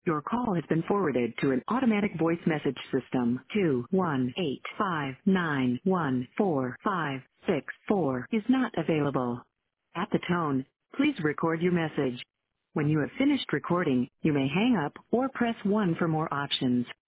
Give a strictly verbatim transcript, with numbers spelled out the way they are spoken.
Your call has been forwarded to an automatic voice message system. two one eight five nine one four five six four is not available. At the tone, please record your message. When you have finished recording, you may hang up or press one for more options.